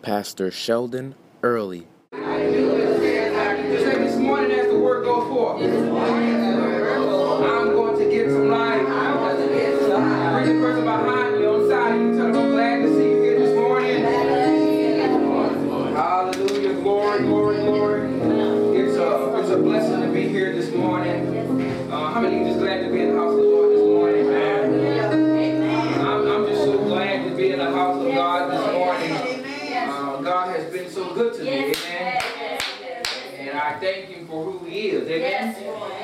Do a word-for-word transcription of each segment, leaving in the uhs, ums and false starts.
Pastor Sheldon Early. Say this morning as the word go forth, I'm going to get some life. Bring the person behind you on the side. You tell them I'm glad to see you here this morning. Hallelujah, glory, glory, glory. It's a, it's a blessing to be here this morning. Uh, how many of you just glad to be in the house of the Lord this morning, man? I'm, I'm just so glad to be in the house of God this morning. Uh, God has been so good to me, amen. And I thank Him for who He is, amen.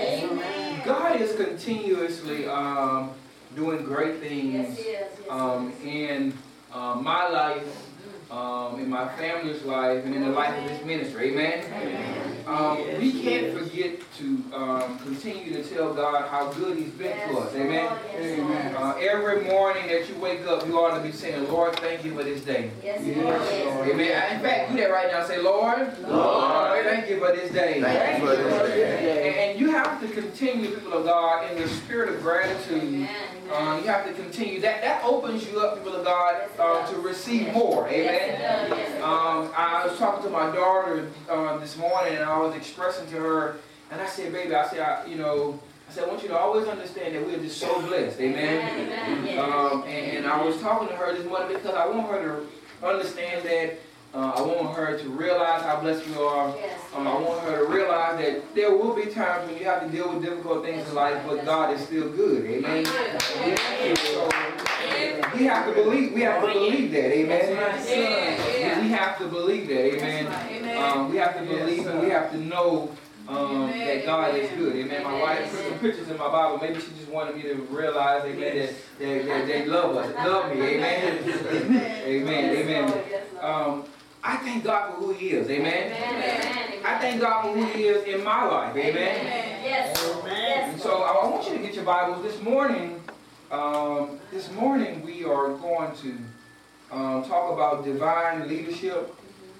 God is continuously um, doing great things um, in uh, my life, um, in my family's life, and in the life of His ministry, amen. Um, we can't forget to um, continue to tell God how good He's been to us, amen. Amen. Uh, every morning that you wake up, you ought to be saying, Lord, thank you for this day. Yes, Lord. Amen. In fact, do that right now. Say, Lord, Lord, thank you for this day. Thank you for this day. And, and you have to continue, people of God, in the spirit of gratitude. Um, you have to continue. That that opens you up, people of God, uh, to receive more. Amen. Um, I was talking to my daughter uh, this morning, and I was expressing to her, and I said, baby, I said, I, you know, I said, I want you to always understand that we're just so blessed. Amen. Um, and, and I was talking to her this morning because I want her to understand that. Uh, I want her to realize how blessed we are. Um, I want her to realize that there will be times when you have to deal with difficult things in life, but God is still good. Amen. So, we have to believe. We have to believe that. Amen. We have to believe that. Amen. Um, we have to believe and we have to know um, that God is good. Amen. My wife put some pictures in my Bible. Maybe she just wanted me to realize, amen, that they, they, they love us, love me. Amen. Amen. Amen. Um, I thank God for who He is, amen? Amen. I thank God for who He is in my life, amen? Amen. Yes. Amen. And so I want you to get your Bibles. This morning, um, this morning we are going to um, talk about divine leadership.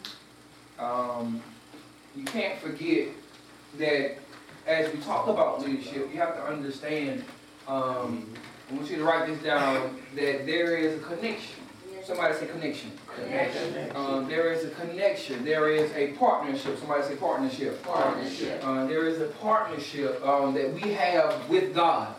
Um, you can't forget that as we talk about leadership, you have to understand, um, I want you to write this down, that there is a connection. Somebody say connection. Connection. Um, there is a connection. There is a partnership. Somebody say partnership. Partnership. Uh, there is a partnership um, that we have with God.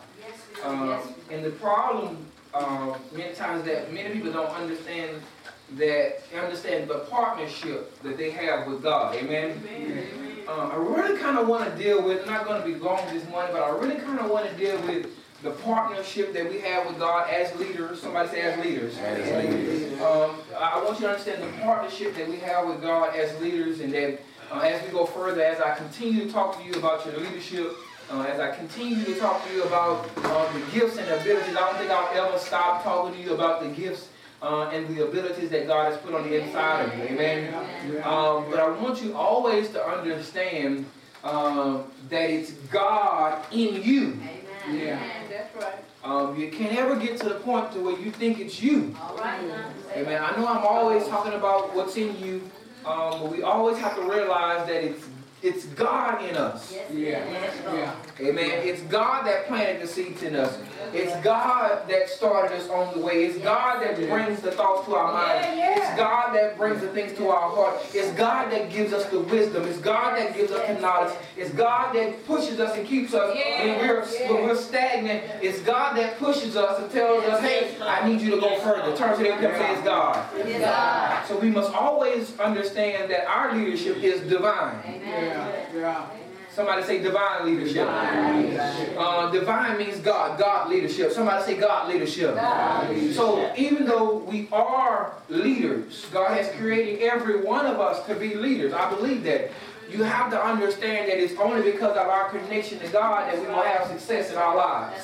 Um, and the problem um, many times that many people don't understand that understand the partnership that they have with God. Amen. Amen. Uh, I really kind of want to deal with. I'm not going to be long this morning, but I really kind of want to deal with the partnership that we have with God as leaders. Somebody say as leaders. As leaders. Um, I want you to understand the partnership that we have with God as leaders, and that uh, as we go further, as I continue to talk to you about your leadership, uh, as I continue to talk to you about uh, the gifts and abilities, I don't think I'll ever stop talking to you about the gifts uh, and the abilities that God has put on the inside of you. Amen. Um, but I want you always to understand uh, that it's God in you. Yeah. That's right. Um, you can't ever get to the point to where you think it's you. All right. Amen. I know I'm always talking about what's in you, um, but we always have to realize that it's it's God in us. Yes. Yeah. Yeah. Amen. It's God that planted the seeds in us. It's God that started us on the way. It's God that brings the thoughts to our mind. It's God that brings the things to our heart. It's God that gives us the wisdom. It's God that gives us the knowledge. It's God that pushes us and keeps us when we're when we're stagnant. It's God that pushes us and tells us, hey, I need you to go further. Turn to them and say, it's God. It's God. So we must always understand that our leadership is divine. Amen. Yeah. Yeah. Somebody say divine leadership. Divine, leadership. Uh, divine means God. God leadership. Somebody say God leadership. God leadership. So even though we are leaders, God has created every one of us to be leaders. I believe that. You have to understand that it's only because of our connection to God that we will have success in our lives.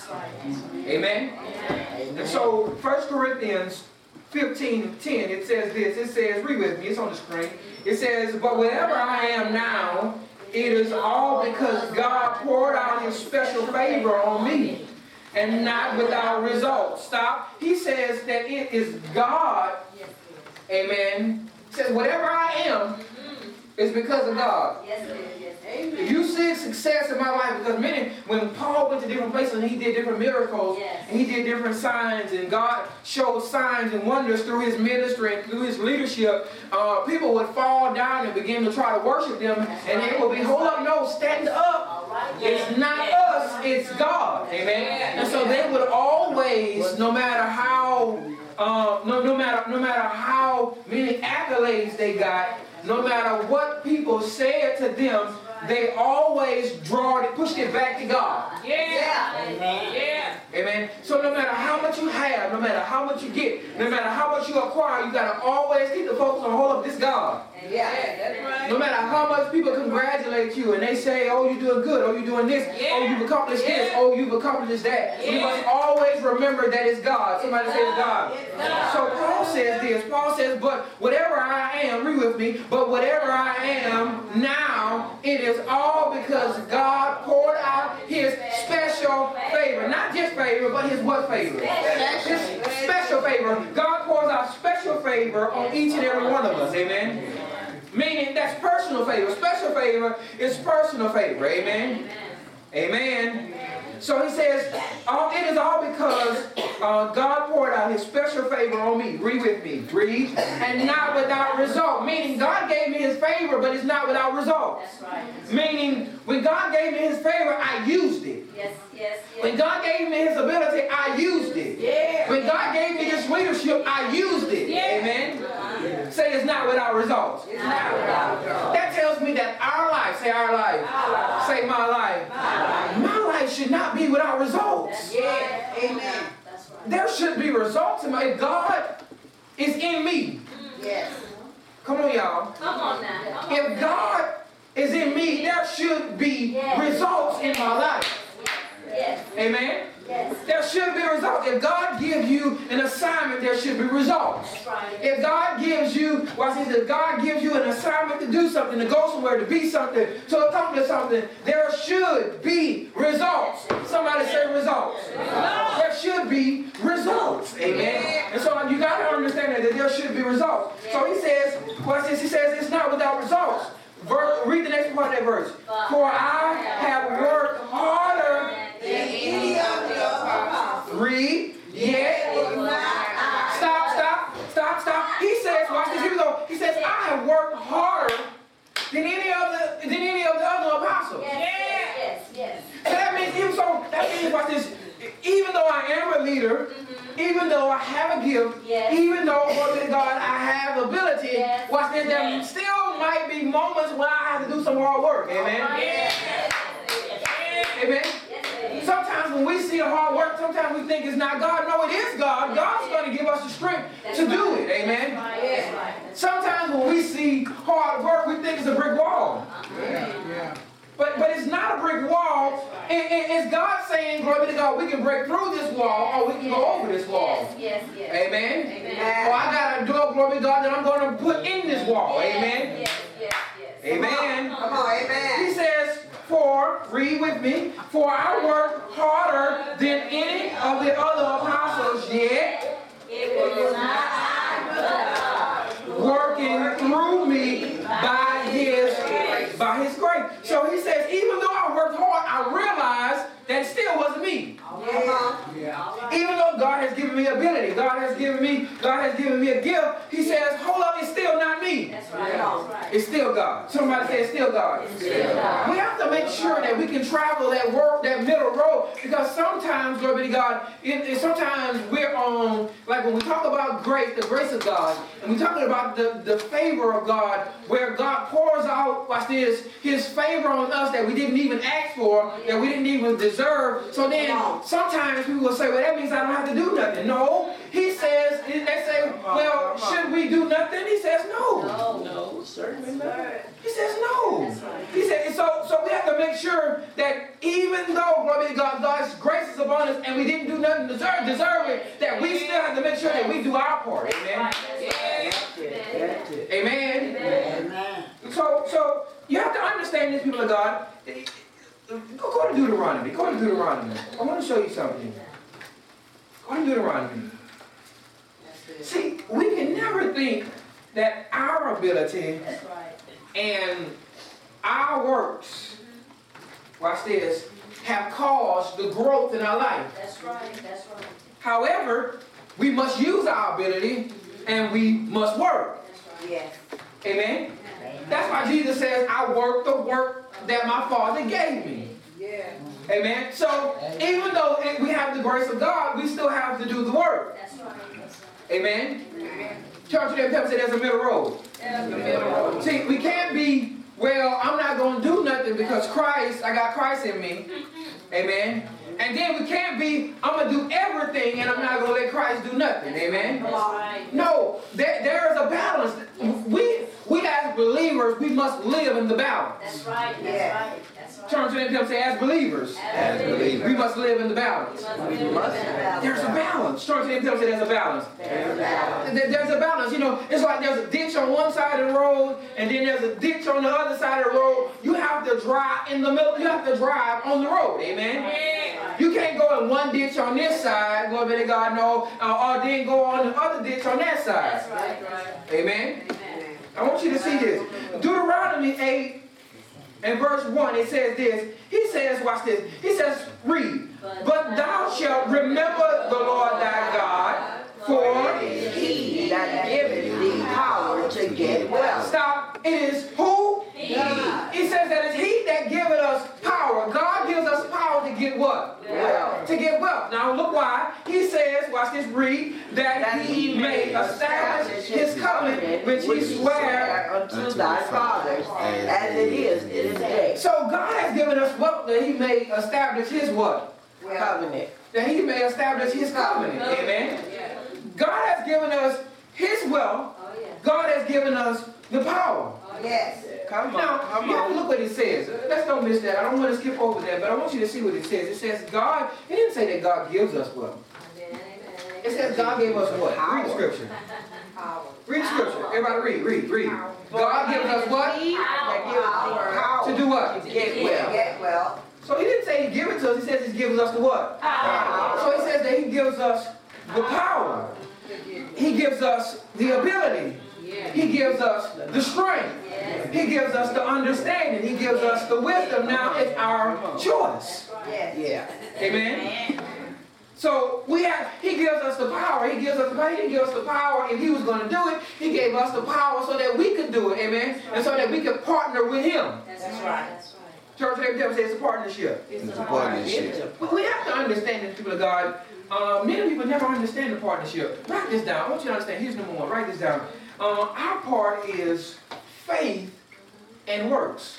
Amen? Amen. And so First Corinthians fifteen ten, it says this. It says, read with me. It's on the screen. It says, but wherever I am now, it is all because God poured out His special favor on me, and not without result. Stop. He says that it is God, amen. He says, whatever I am, it's because of God. Yes, it is. Yes. Amen. If you see success in my life, because many, when Paul went to different places and he did different miracles, Yes. and he did different signs, and God showed signs and wonders through his ministry and through his leadership, uh, people would fall down and begin to try to worship them, That's and right. they would be, hold up, no, stand up. All right. It's not us, it's God. Amen. And so they would always, no matter how, uh, no, no matter, no matter how many accolades they got, no matter what people said to them, they always draw it, pushed it back to God. Yeah. Amen. Yeah. Amen. So no matter how much you have, no matter how much you get, no matter how much you acquire, you gotta always keep the focus on, hold up, this God. Yeah, that's right. No matter how much people congratulate you and they say, oh, you're doing good, oh, you're doing this, Yeah. oh, you've accomplished Yeah. this, oh, you've accomplished that. Yeah. You must always remember that it's God. Somebody say it's God. It's God. So Paul says this. Paul says, but whatever I am, read with me, but whatever I am now, it is all because God poured out his special favor. Not just favor, but his what favor? His special favor. God pours out special favor on each and every one of us. Amen. Meaning that's personal favor. Special favor is personal favor. Amen. Amen. So he says, oh, it is all because uh, God poured out his special favor on me. Read with me. Read. And not without result. Meaning God gave me his favor, but it's not without result. That's right. Meaning when God gave me his favor, I used it. Yes, yes, yes. When God gave me his ability, I used it. Yeah. When God gave me this leadership, I used it. Yeah. Amen. Say it's not without results. It's not without result. That tells me that our life, say our life, Our life. say my life, My my life should not be without results. Yeah. Amen. That's right. There should be results in my, if God is in me. Yes. Come on, y'all. Come on now. Come on If now. God is in me, there should be Yes. results in my life. Yes. Amen. Yes. There should be results. If God gives you an assignment, there should be results. That's right. If God gives you, watch this, if God gives you an assignment to do something, to go somewhere, to be something, to accomplish something, there should be results. Somebody say results. There should be results. Amen. And so you got to understand that, that there should be results. So he says, watch this, he says it's not without results. Ver, read the next part of that verse. For I have worked harder Than any of the apostles. Read. Yet. Stop, stop, stop, stop. He says, watch this, here we go. He says, I have worked harder than any of the than any of the other apostles. Yes, yes, yes. So that means even so that means watch this, even though I am a leader, even though I have a gift, Yes. even though, glory to God, I have ability, Yes. watch this, there Yes. still might be moments when I have to do some hard work. Amen. Yes. Amen. Yes, it is. Sometimes when we see the hard work, sometimes we think it's not God. No, it is God. God's going to give us the strength to do it. Amen. Yes, right. Sometimes when we see hard work, we think it's a brick wall. But but it's not a brick wall. And, and it's God saying, glory to God, we can break through this wall or we can go over this wall. Yes, yes, yes. Amen. Amen. Or I got a door, glory to God, that I'm going to put in this wall. Amen. Yes, yes, yes. Amen. Come on, amen. He says, for, read with me, for I work harder than any of the other apostles yet, It was not I, but God. working through me by his, by his grace. So he says, even though I worked hard, I realized that it still wasn't me. Yeah. Even though God has given me ability, God has given me, God has given me a gift, he says, hold up, it's still not me. That's right. That's right. It's still God. Somebody say it's still God. It's still God. We have to make sure that we can travel that work, that middle road, because sometimes, glory to God, it, it, sometimes we're on, like when we talk about grace, the grace of God, and we're talking about the, the favor of God, where God pours out, watch this, his favor on us that we didn't even ask for, that we didn't even deserve. So then sometimes people will say, well, that means I don't have to do nothing. No. He says, they say, well, should we do nothing? He says, no. No, no, certainly not. He says no. That's right. He said, so, so we have to make sure that even though, glory to God, God's grace is upon us and we didn't do nothing to deserve, deserve it, that we still have to make sure that we do our part. Amen. Amen. Amen. So, so you have to understand this, people of God. Go, go to Deuteronomy. Go to Deuteronomy. I want to show you something. Go to Deuteronomy. See, we can never think that our ability That's right. And our works, watch this, have caused the growth in our life. That's right. That's right. However, we must use our ability and we must work. That's right. Yes. Amen? That's why Jesus says, I work the work that my Father gave me. Yeah. Amen? So, even though it, we have the grace of God, we still have to do the work. That's right. That's right. Amen? Amen. Church of them people say there's a middle road. That's The middle road. See, we can't be, well, I'm not going to do nothing because Christ, I got Christ in me. Amen? And then we can't be, I'm going to do everything and I'm not going to let Christ do nothing. Amen? That's right. No, there, there is a balance. We, we as believers, we must live in the balance. That's right. That's Yeah. right. That's right. Turn to them and say, as believers, As believers. we must live in the balance. We must live in the balance. There's a balance. Turn to them and say, there's a balance. There's a balance. There- There's a balance. You know, it's like there's a ditch on one side of the road, and then there's a ditch on the other side of the road. You have to drive in the middle. You have to drive on the road. Amen. You can't go in one ditch on this side, glory be to God, no, uh, or then go on the other ditch on that side. That's right. That's right. Amen. Amen. I want you to see this. Deuteronomy eight and verse one, it says this. He says, watch this. He says, read. But thou shalt remember the Lord thy God, for He that giveth thee power to get wealth. stop. It is who? God. He says that it's He that giveth us power. God gives us power to get what? Wealth. To get wealth. Now look why. He says, watch this, read, that, That he may establish his covenant, which he sware. unto thy fathers, as it is this day. So God has given us wealth that he may establish his what? Covenant. That he may establish his covenant. Amen. God has given us his wealth. Oh, yeah. God has given us the power. Yes. Come Now, on. Come you have to on. look what it says. Let's don't miss that. I don't want to skip over that, but I want you to see what it says. It says God, it didn't say that God gives us wealth. Amen. It says God gave us what? Read the scripture. Power. Read the scripture. Everybody read, read, read. God gives us what? He that gives thee power To do what? to get wealth. Get wealth. So he didn't say he gives it to us, he says he gives us the what? Power. So he says that he gives us the power. He gives us the ability. He gives us the strength. He gives us the understanding. He gives us the wisdom. Now it's our choice. Yes. Yeah. Amen. So we have, he gives us the power. He gives us the power. He didn't give us the power if he was going to do it. He gave us the power so that we could do it. Amen. And so that we could partner with him. That's right. That's right. Church, every time say it's a partnership. It's a partnership. We have to understand this, people of God. Uh, many people never understand the partnership. Write this down. I want you to understand. Here's number one. Write this down. Uh, our part is faith and works.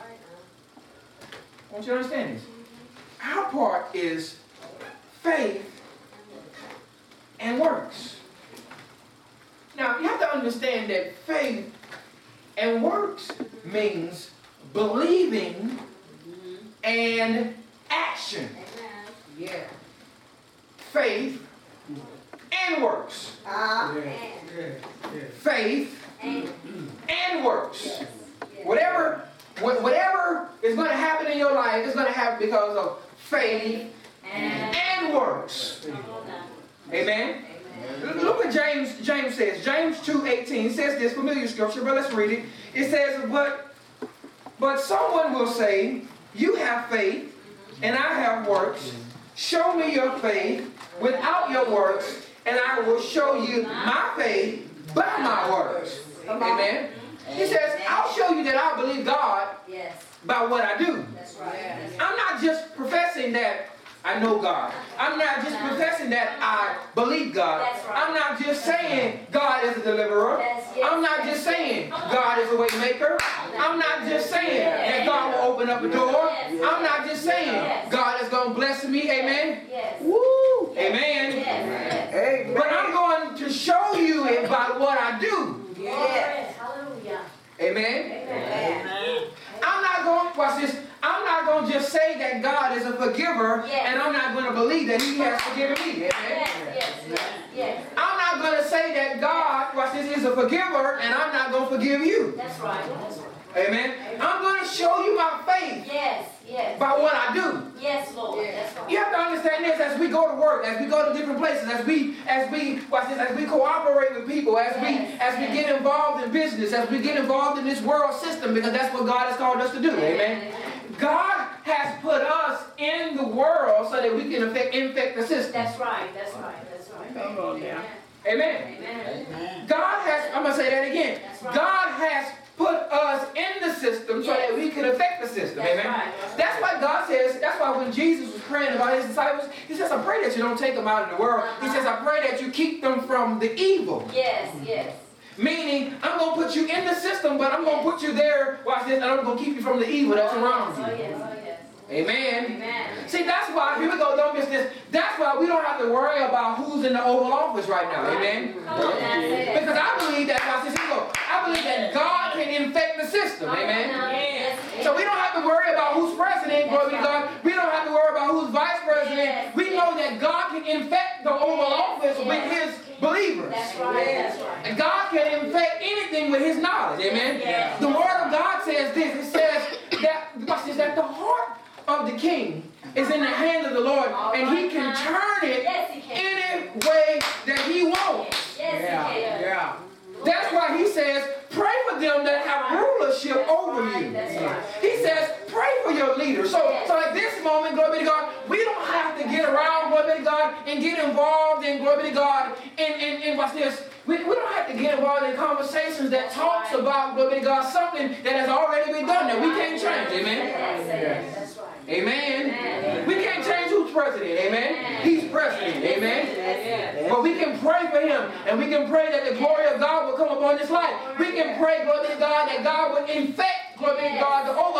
I want you to understand this. Our part is faith and works. Now, you have to understand that faith and works means believing and action. Amen. Yeah. Faith and works. Ah. Faith And and works. yes. Whatever, wh- whatever is going to happen in your life is going to happen because of faith And and works. come on now. Amen. Amen. Look what James James says. James two eighteen says this familiar scripture, but let's read it. It says, but but someone will say, you have faith and I have works. Show me your faith without your works, and I will show you my faith by my works. Amen. He says, I'll show you that I believe God Yes. by what I do. That's right. That's right. I'm not just professing that I know God. I'm not just professing that I believe God. That's right. I'm not just saying God is a deliverer. Yes, yes, I'm not just saying God is a way maker. I'm not just saying that God will open up a door. I'm not just saying God is going to bless me. Amen. Yes. Woo. Amen. Yes. Amen. But I'm going to show you it by what I do. Yes. Hallelujah. Amen. Amen. Amen. I'm not going, watch this, I'm not going to just say that God is a forgiver, Yes. and I'm not going to believe that he has forgiven me. Amen. Yes. Yes. Yes. Yes. I'm not going to say that God, watch this, is a forgiver, and I'm not going to forgive you. That's right. That's right. Amen. I'm going to show you my faith. Yes, yes. By what I do. Yes, Lord. That's right. You have to understand this as we go to work, as we go to different places, as we, as we, watch this, as we cooperate with people, as we, Yes, as we yes. get involved in business, as we get involved in this world system, because that's what God has called us to do. Amen. God has put us in the world so that we can affect, infect the system. That's right. That's right. That's right. Come on now. Amen. Amen. God has, I'm going to say that again. That's right. God has put us in the system so Yes. that we can affect the system. That's Amen. right. That's That's why God says, that's why when Jesus was praying about his disciples, he says, I pray that you don't take them out of the world. He says, I pray that you keep them from the evil. Yes, yes. Meaning, I'm going to put you in the system, but I'm going to put you there, watch this, and I'm going to keep you from the evil that's around Oh, you. yes, oh, yes. Amen. Amen. See, that's why, here we go, don't miss this. That's why we don't have to worry about who's in the Oval Office right now. Amen. Come on now, say that. Because I believe that, watch this, here we go. I believe that God can infect the system. Amen. Yes. So we don't have to worry about who's president, glory be to God. We don't have to worry about who's vice president. We know that God can infect the Oval Office with his believers. That's right. That's right. And God can infect anything with his knowledge. Amen. Yes. The Word of God says this. It says that, watch this, that the heart of the king is in the hand of the Lord, and he can turn it Yes, he can. any way that he wants. Yes, he can. Yeah. That's why he says, pray for them that have rulership over you. That's right. He says, pray for your leaders. So, so at this moment, glory be to God, we don't have to get around, glory be to God, and get involved in, glory be to God, and, and, and watch this. We, we don't have to get involved in conversations that talks about, glory be to God, something that has already been done that we can't change. Amen. Yes, that's right. Amen. Amen. We can't change who's president. Amen. He's president. Amen. But we can pray for him, and we can pray that the glory of God will come upon his life. We can pray, glory to God, that God would infect, glory to God, the Oval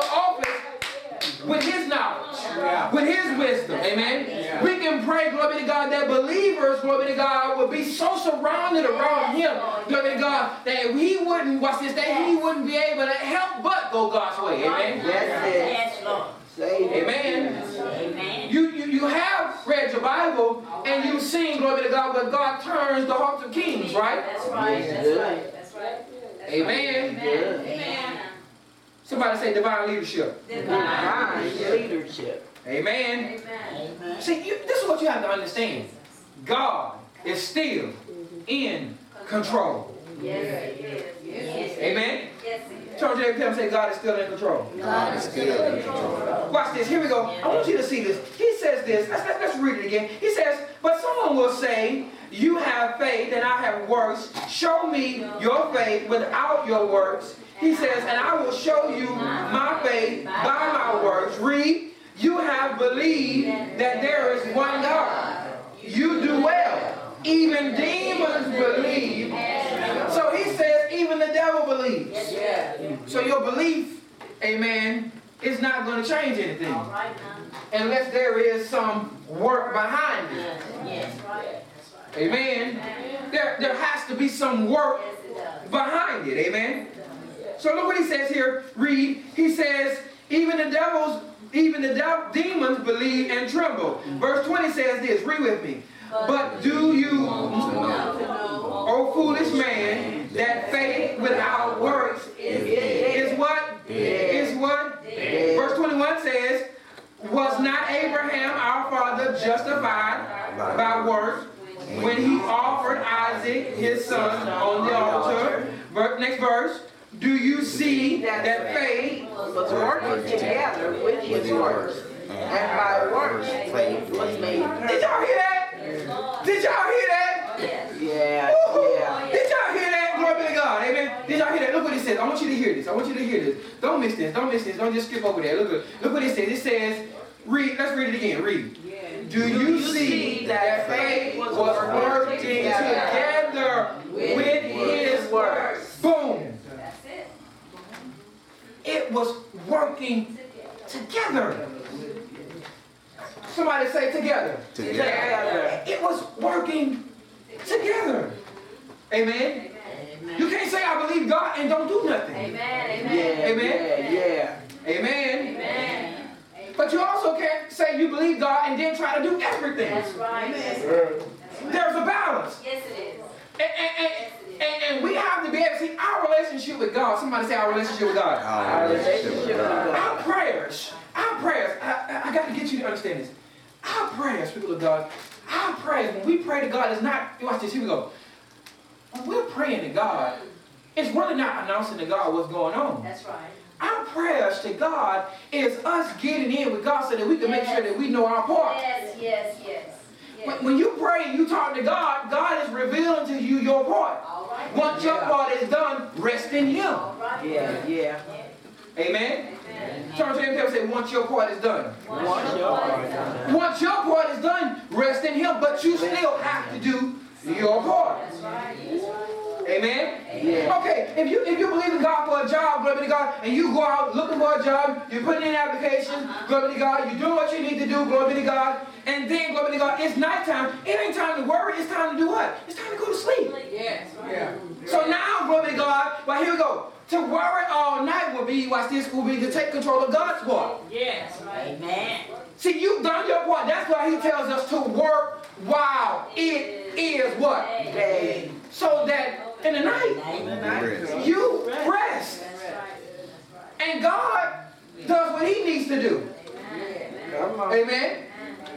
Office with his knowledge, with his wisdom. Amen. We can pray, glory to God, that believers, glory to God, would be so surrounded around him, glory to God, that he wouldn't, watch this, that he wouldn't be able to help but go God's way. Amen. That's it. Yes, Lord. Say it. Amen. Amen. You, you, you have read your Bible and you've seen, glory to God, where God turns the hearts of kings, right? That's right. That's right. That's right. Amen. Amen. Amen. Somebody say divine leadership. Divine leadership. Amen. Amen. See, you, this is what you have to understand. God is still in control. Yes, he is. Yes. Amen. Yes, he is. Turn to your people and say, God is still in control. God is still in control. Watch this. Here we go. I want you to see this. He says this. Let's, let's, let's read it again. He says, but someone will say, you have faith and I have works. Show me your faith without your works. He says, and I will show you my faith by my works. Read, you have believed that there is one God. You do well. Even demons believe. So he says, even the devil believes. Yeah. So your belief, amen, is not going to change anything All right now. unless there is some work behind it. Yes, right. That's right. Amen. There, there has to be some work Yes, it does. behind it. Amen. So look what he says here. Read. He says, even the devils, even the de- demons believe and tremble. Verse twenty says this. Read with me. But do you, O foolish man, that faith without works is, is what? Is what? Verse twenty-one says, was not Abraham our father justified by works when he offered Isaac his son on the altar? Ver- Next verse. Do you see that faith Was working together with his works. And by works faith was made Did perfect. y'all hear that? Did y'all hear that? Yeah, Woo! yeah. Did y'all hear that? Glory be to God. Amen. Did y'all hear that? Look what it says. I want you to hear this. I want you to hear this. Don't miss this. Don't miss this. Don't just skip over there. Look, look, look what it says. It says, read. Let's read it again. Read. Do you see that faith was working together with his works? Boom. That's it. It was working together. Somebody say together. Together. It was working together. Amen. Amen. You can't say I believe God and don't do nothing. Amen. Yeah, Amen. Amen. yeah, yeah. Amen. Amen. But you also can't say you believe God and then try to do everything. That's right. That's right. There's a balance. Yes, it is. And, and, and, and, and we have to be able to see our relationship relationship with God. Somebody say our relationship with God. Our relationship with God. Our prayers, our prayers, I, I, I got to get you to understand this. Our prayers, people of God, our prayers, when we pray to God, is not, watch this, here we go. When we're praying to God, it's really not announcing to God what's going on. That's right. Our prayers to God is us getting in with God so that we can Yes. make sure that we know our part. Yes, yes, yes. yes. When, when you pray and you talk to God, God is revealing to you your part. All right. Once your Yeah. part is done, rest in Him. All right. Yeah, yeah. Amen? Amen. Turn to him and say, once your part is done. Once your part is done. Once your part is done, rest in Him. But you still have to do your part. That's right. That's right. Amen? Yeah. Okay, if you if you believe in God for a job, glory be to God, and you go out looking for a job, you're putting in applications, glory be to God, you're doing what you need to do, glory be to God, and then, glory be to God, it's nighttime. It ain't time to worry, it's time to do what? It's time to go to sleep. Yes. Yeah. So now, glory be to God, well, here we go. To worry all night will be, watch this, will be to take control of God's part. Yes. Amen. See, you've done your part. That's why He tells us to work while it is what? Day. So that in the night, you rest. That's right. And God does what He needs to do. Come on. Amen?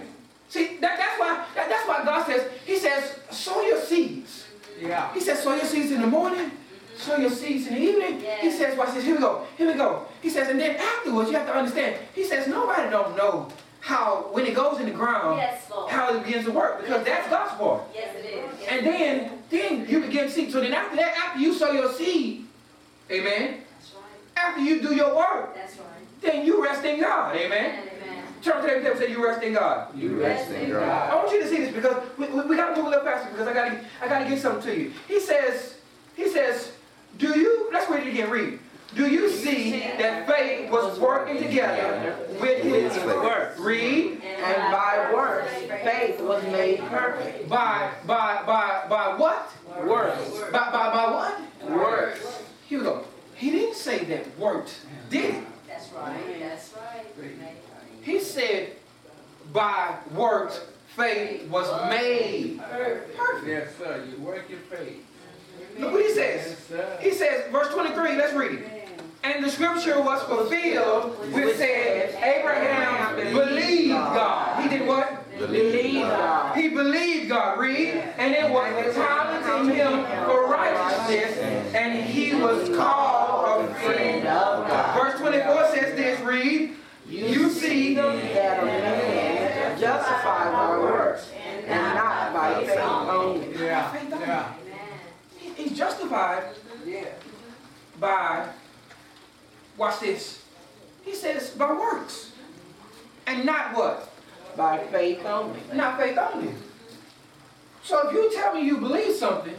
See, that, that's why that, that's why God says, He says, sow your seeds. Yeah. He says, sow your seeds in the morning, sow your seeds in the evening. Yes. He says, watch this, here we go, here we go. He says, and then afterwards, you have to understand, He says, nobody don't know how, when it goes in the ground, Yes, Lord. how it begins to work, because that's God's part. Yes, it is. Yes, And it then, is. then you begin to see. So then after that, after you sow your seed, amen, That's right. after you do your work, That's right. then you rest in God, amen. Amen. Turn to them and say, you rest in God. You rest in God. I want you to see this because we, we, we got to move a little faster because I got to I got to get something to you. He says, he says, do you, let's read it again, read. Do you see that faith was working together with His work? Read. And by works, faith was made perfect. By, by, by, by what? Works. By, by, by what? Works. Here we go. He didn't say that worked, did he? That's right. That's right. He said, by works, faith was made perfect. Yes, sir. You work your faith. Look what he says. Yes, sir. He says, verse twenty-three, let's read it. And the scripture was fulfilled, which said, Abraham believed God. He did what? Believe God. He believed God. Read. And it was accounted to him for righteousness, and he was called a friend of God. Verse twenty-four says this, read. You see That a man is justified by works and not by faith only. Yeah. Faith only. Yeah. He- He's justified Yeah. by, watch this, he says by works. And not what? By faith only. Not faith only. So if you tell me you believe something,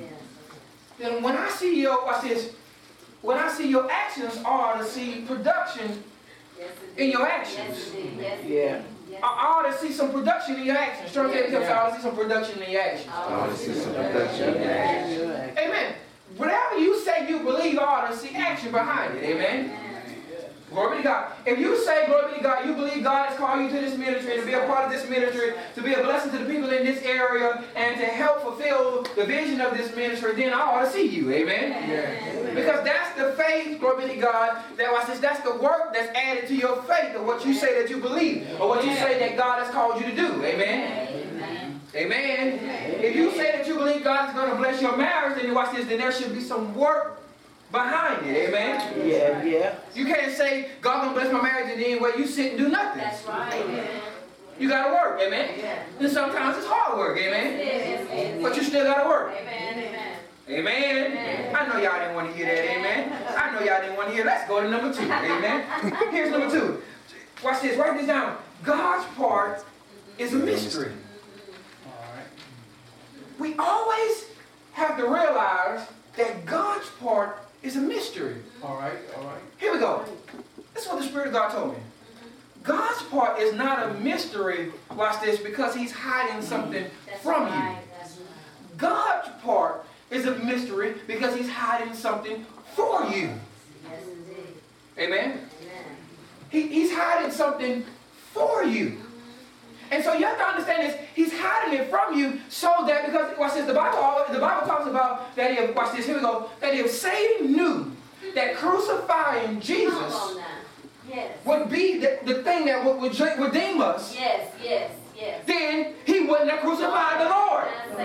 then when I see your, watch this, when I see your actions are to see production Yes, in your Yes, actions. indeed. Yes, Yeah. indeed. Yes. I ought to see some production in your actions. Turn to the table, I ought to see some production in your actions. I want to see some production. Amen. Whatever you say you believe, I ought to see action behind it. Amen. Glory be to God. If you say, glory be to God, you believe God has called you to this ministry, to be a part of this ministry, to be a blessing to the people in this area, and to help fulfill the vision of this ministry, then I ought to see you. Amen. Yeah. Because that's the faith, glory be to God, that I says that's the work that's added to your faith, of what you say that you believe, or what you say that God has called you to do. Amen. Amen. Amen. If you say that you believe God is going to bless your marriage, then you watch this, then there should be some work behind it. Amen. Yeah, yeah. You can't say God gonna bless my marriage and then where you sit and do nothing. That's right. Amen. You gotta work, amen. Yeah. And sometimes it's hard work, amen. Yes, yes, But you still gotta work. Amen. Amen. Amen. Amen. I know y'all didn't want to hear that, amen. I know y'all didn't want to hear. Let's go to number two, amen. Here's number two. Watch this, write this down. God's part is a mystery. All right. We always have to realize that God's part is a mystery. All right. All right. Here we go. This is what the Spirit of God told me. God's part is not a mystery, watch this, because He's hiding something That's from you. right. That's right. God's part is a mystery because He's hiding something for you. Yes, indeed. Amen? Amen. He, he's hiding something for you. And so you have to understand this. He's hiding it from you so that, because, watch this, the Bible, the Bible talks about that if, watch this, here we go, that if Satan knew that crucifying Jesus yes. would be the, the thing that would, would redeem us, yes, yes, yes. then he wouldn't have crucified the Lord.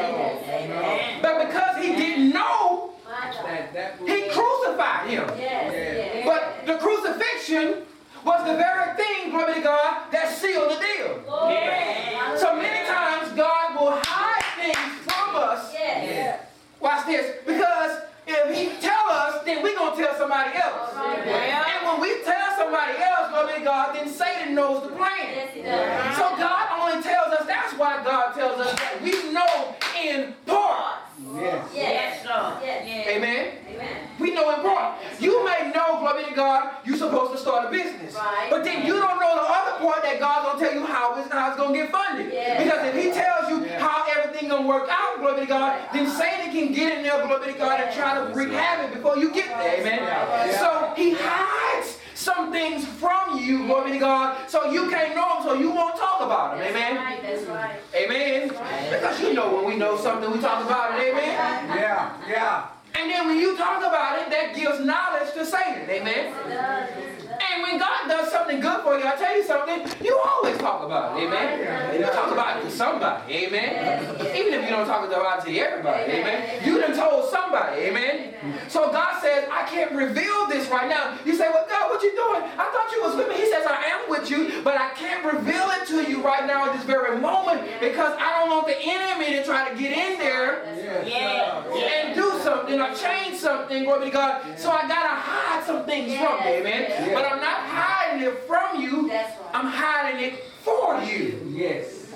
Amen. But because he didn't know, That, that was he crucified him. Yes, yes. But the crucifixion was the very thing, glory to God, that sealed the deal. Yes. So many times God will hide things from us. Yes. Watch this. Because if he tell us, then we're going to tell somebody else. Yes. And when we tell somebody else, glory to God, then Satan knows the plan. Yes, he does. So God only tells us, that's why God tells us that we know in part. Yes. Yes, Lord. Yes. Amen. Amen. We know in part. You may know, glory to God, you're supposed to start a business. Right. But then you don't know the other part that God's going to tell you how it's, how it's going to get funded. Yes. Because if he tells you Yes. how everything going to work out, glory to God, then Satan can get in there, glory to God, and try to wreak havoc before you get there. Amen. Yeah. So he hides some things from you, glory to God, so you can't know them, so you won't talk about them. That's Amen. right. That's right. Amen. Because you know when we know something, we talk about it. Amen. Yeah, yeah. And then when you talk about it, that gives knowledge to Satan. Amen. Yes, it does. Yes, it does. And when God does something good for you, I tell you something, you always talk about it. Amen. You talk about it to somebody. Amen. Yes, yes. Even if you don't talk about it to everybody. Amen. You done told somebody. Amen. So God says, I can't reveal this right now. You say, well, God, what you doing? I thought you was with me. He says, I am with you, but I can't reveal it to you right now at this very moment because I don't want the enemy to try to get in there Yes. sir. and do something or change something, glory to God. So I gotta hide some things from you, amen. Yes. But I'm not hiding it from you. That's right. I'm hiding it for you. Yes.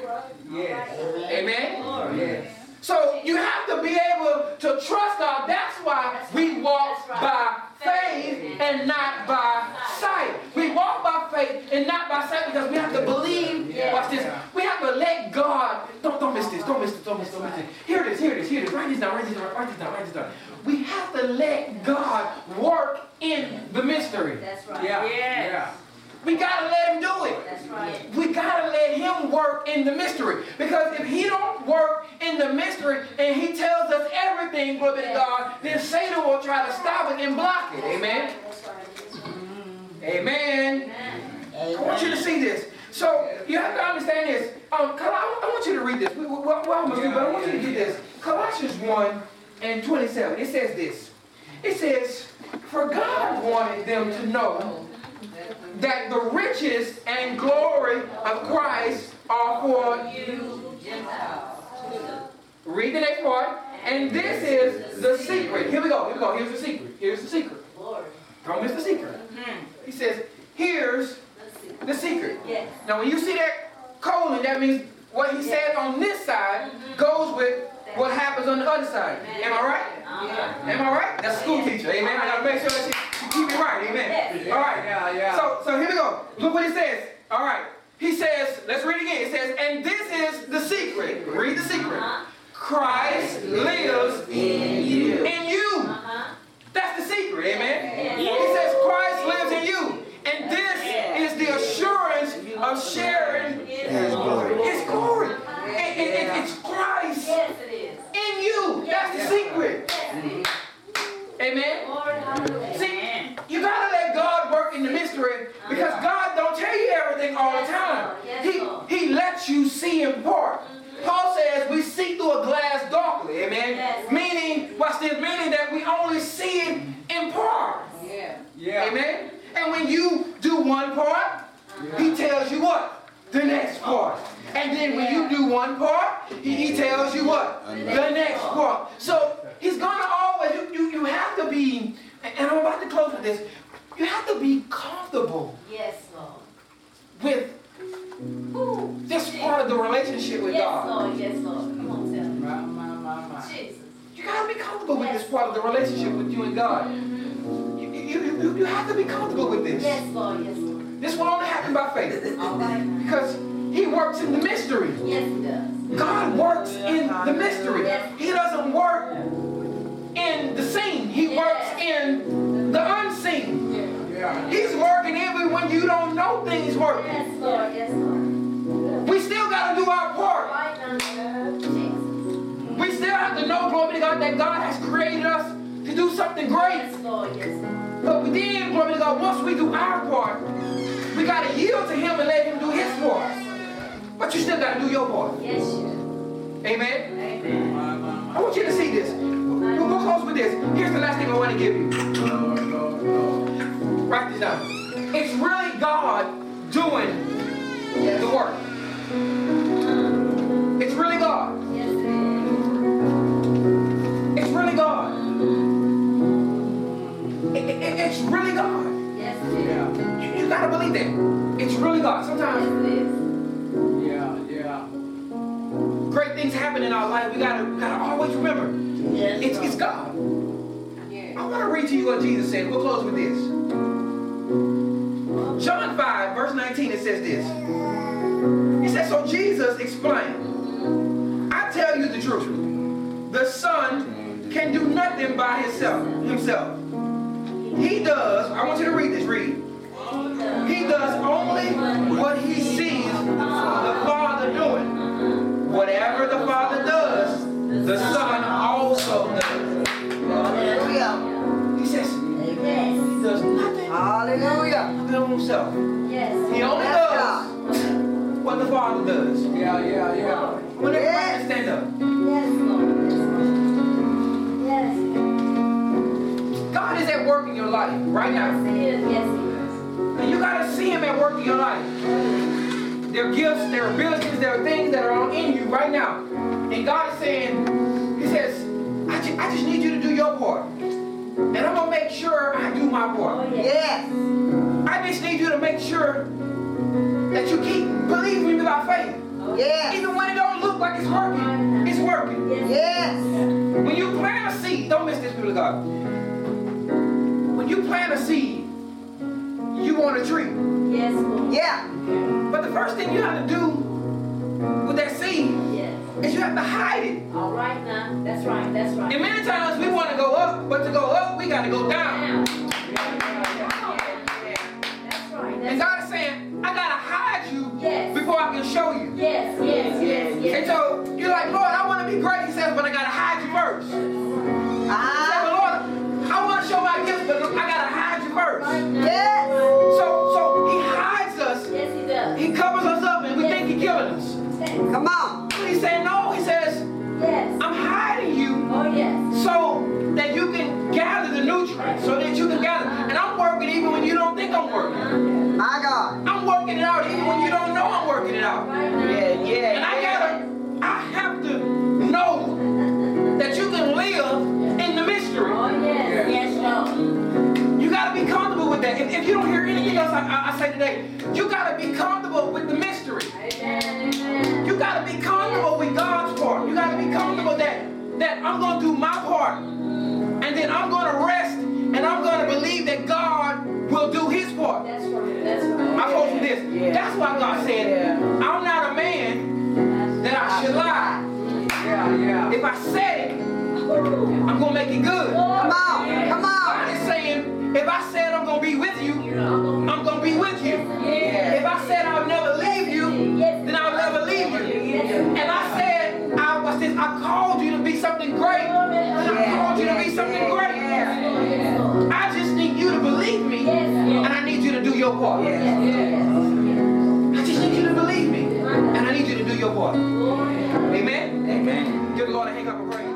Yes. Amen. Yes. So you have to be able to trust God. That's why we walk by faith and not by sight. We walk by faith and not by sight because we have to believe. Watch this. We have to let God. Don't don't miss this. Don't miss this. Don't miss this. Don't miss this. Here it is. Here it is. Here it is. Write this down. Write this down. Write this down. Write this down. We have to let God work in the mystery. That's right. Yeah. Yeah. We gotta let him do it. That's right. We gotta let him work in the mystery. Because if he don't work in the mystery and he tells us everything, glory to God, then Satan will try to stop it and block it. Amen. That's right. Amen. Amen. I want you to see this. So you have to understand this. Um, Col- I want you to read this. We, we, we're almost through, but I want you to get this. Colossians one and twenty-seven. It says this. It says, for God wanted them to know that the riches and glory of Christ are for you. Read the next part. And this is the secret. Here we go. Here we go. Here's the secret. Here's the secret. Lord. Don't miss the secret. He says, here's the secret. Yes. Now when you see that colon, that means what he said on this side goes with what happens on the other side. Am I right? Uh-huh. Am I right? That's a school teacher. Amen. I gotta make sure that she, she keep me right. Amen. Yes. All right. Yeah, yeah. So, so here we go. Look what it says. All right. He says, let's read it again. It says, and this is the secret. Read the secret. Uh-huh. Christ lives In you. in you. Uh-huh. That's the secret. Amen. Yes. He says Christ lives in you. And this is the assurance of sharing His glory. his glory. It- it- it- it's Christ Yes, it is. in you. That's the secret. Yes, it is. Amen. Lord, hallelujah. See, you gotta let God work in the mystery because God don't tell you everything all the time. He, he lets you see in part. Paul says we see through a glass darkly. Amen. Yes. Meaning, watch this, meaning that we only see it in part. Yeah. Yeah. Amen. And when you do one part, he tells you what? The next part. And then when you do one part, he, he tells you what? The next part. So he's gonna always, you, you, you have to be, and I'm about to close with this, you have to be comfortable Yes, Lord. with Ooh. this part of the relationship with Yes, God. Lord. Yes, Lord. Come on, tell me. My, my, my, my. Jesus. You gotta be comfortable with this part of the relationship with you and God. You, you, you, you have to be comfortable with this. Yes, Lord. Yes, Lord. This will only happen by faith. All right. Because he works in the mystery. Yes, he does. God works in the mystery. He doesn't work in the seen. He works in the unseen. Yeah. He's working even when you don't know things working. Yes, Lord. Yes, Lord. We God, that God has created us to do something great. Yes, Lord. Yes, Lord. But we then, glory to God, once we do our part, we got to yield to Him and let Him do His part. But you still got to do your part. Yes, sir. Amen? Amen. I want you to see this. We'll go close with this. Here's the last thing I want to give you. Write this down. It's really God doing the work. It's really God. Yes, it is. It's really God. It, it, it, it's really God. Yes, it is. You, you got to believe that. It's really God. Yes, Sometimes it is. Yeah, yeah. great things happen in our life. We got to we gotta always remember. Yes, It's, Lord. it's God. Yes. I want to read to you what Jesus said. We'll close with this. John five, verse nineteen, it says this. It says, so Jesus explained, I tell you the truth. The Son can do nothing by himself. himself. He does, I want you to read this, read. He does only what he sees the Father doing. Whatever the Father does, the Son also does. Hallelujah. He says, Yes. he does nothing Hallelujah. of himself. Yes. He only Yes, does God. what the Father does. Yeah, yeah, yeah. When everybody stand up. Yes, Lord. Yes, Lord. God is at work in your life right Yes, now. He is. Yes, He is. And you got to see Him at work in your life. There are gifts, there are abilities, there are things that are on in you right now. And God is saying, He says, I, ju I just need you to do your part. And I'm going to make sure I do my Oh, part. yes. Yes. I just need you to make sure that you keep believing me by faith. Oh, Yes. Even when it don't look like it's working, it's working. Yes. Yes. When you plant a seed, don't miss this, people of God. When you plant a seed, you want a tree. Yes, Lord. Yeah. But the first thing you have to do with that seed Yes. is you have to hide it. All right now. That's right. That's right. And many times we want to go up, but to go up, we got to go down. That's right. And That's God is saying, I got to hide you Yes. before I can show you. Yes, yes, yes, And yes. so you're like, Lord, I want to be great. He says, but I got to hide you first. He said, Ah. but Lord, I want to show my gifts, but I got to hide you first. Yes. So, so He hides us. Yes, He does. He covers us up, and we think He's killing us. Come on. But He's saying, no. He says, Yes. I'm hiding you Oh, yes. so that you can gather the nutrients, so that you can gather. And I'm working even when you don't think I'm working. My God. I'm working it out even when you don't know I'm working it out. Right now. Yeah, yeah. And I gotta, I have to know that you can live in the mystery. Oh, yes. Yes, Lord. You gotta be comfortable with that. If, if you don't hear anything else I, I, I say today, you gotta be comfortable with the mystery. Amen. Amen. You gotta be comfortable with God's part. You gotta be comfortable that, that I'm gonna do my part. And then I'm gonna rest and I'm gonna believe that God will do His part. That's right. That's right. I close with this. That's why God said, I'm not a man that I should lie. Yeah, yeah. If I said it, I'm gonna make it good. Come on. Come on. God is saying, if I said I'm gonna be with you, I'm gonna be with you. If I said I'll never leave you, then I'll never leave you. And I said, I was this, I called you to be something great. And I called you to be something great. I just need you to believe me, and I need you to do your part. I just need you to believe me, and I need you to do your part. Amen? Amen. Give the Lord a hand clap of praise.